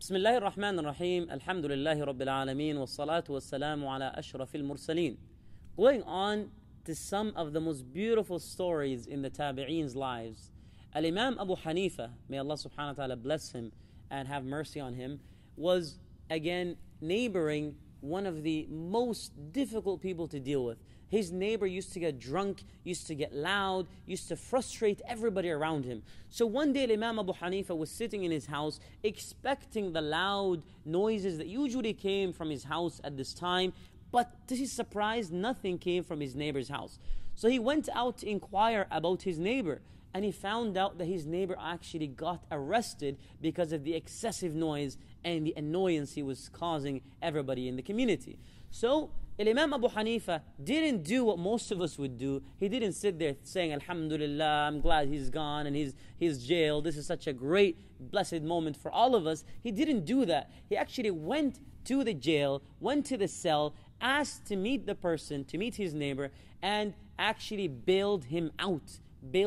بسم الله الرحمن الرحيم الحمد لله رب العالمين والصلاة والسلام على أشرف المرسلين. Going on to some of the most beautiful stories in the Tabi'een's lives. Al-Imam Abu Hanifa, may Allah subhanahu wa ta'ala bless him and have mercy on him, was again neighboring one of the most difficult people to deal with. His neighbor used to get drunk, used to get loud, used to frustrate everybody around him. So one day Imam Abu Hanifa was sitting in his house expecting the loud noises that usually came from his house at this time, but to his surprise, nothing came from his neighbor's house. So he went out to inquire about his neighbor, and he found out that his neighbor actually got arrested because of the excessive noise and the annoyance he was causing everybody in the community. So Imam Abu Hanifa didn't do what most of us would do. He didn't sit there saying, Alhamdulillah, I'm glad he's gone and he's jailed. This is such a great, blessed moment for all of us. He didn't do that. He actually went to the jail, went to the cell, asked to meet the person, to meet his neighbor, and actually bailed him out.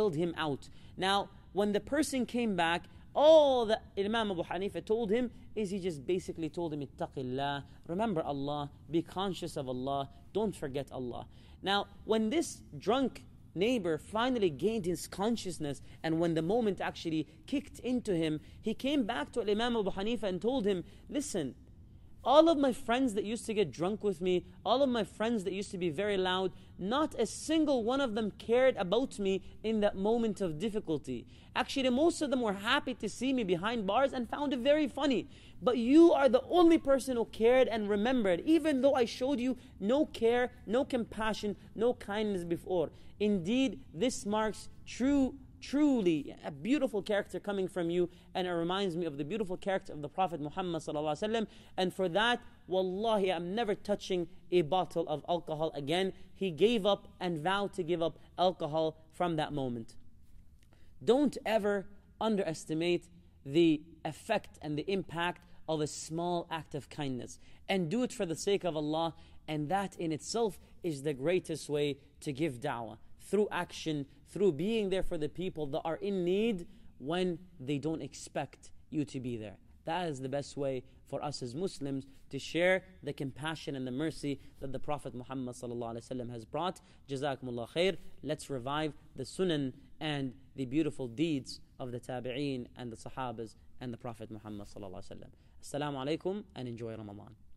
Now, when the person came back, all that Imam Abu Hanifa told him is he just basically told him, Ittaqillah, remember Allah, be conscious of Allah, don't forget Allah. Now, when this drunk neighbor finally gained his consciousness, and when the moment actually kicked into him, he came back to Imam Abu Hanifa and told him, listen, all of my friends that used to get drunk with me, all of my friends that used to be very loud, not a single one of them cared about me in that moment of difficulty. Actually, most of them were happy to see me behind bars and found it very funny. But you are the only person who cared and remembered, even though I showed you no care, no compassion, no kindness before. Indeed, this marks truly a beautiful character coming from you, and it reminds me of the beautiful character of the Prophet Muhammad sallallahu alaihi wasallam. And for that, wallahi, I'm never touching a bottle of alcohol again. He gave up and vowed to give up alcohol from that moment. Don't ever underestimate the effect and the impact of a small act of kindness, and do it for the sake of Allah, and that in itself is the greatest way to give da'wah. Through action, through being there for the people that are in need when they don't expect you to be there. That is the best way for us as Muslims to share the compassion and the mercy that the Prophet Muhammad ﷺ has brought. Jazakumullah khair. Let's revive the sunan and the beautiful deeds of the tabi'een and the sahabas and the Prophet Muhammad ﷺ. Assalamu alaikum and enjoy Ramadan.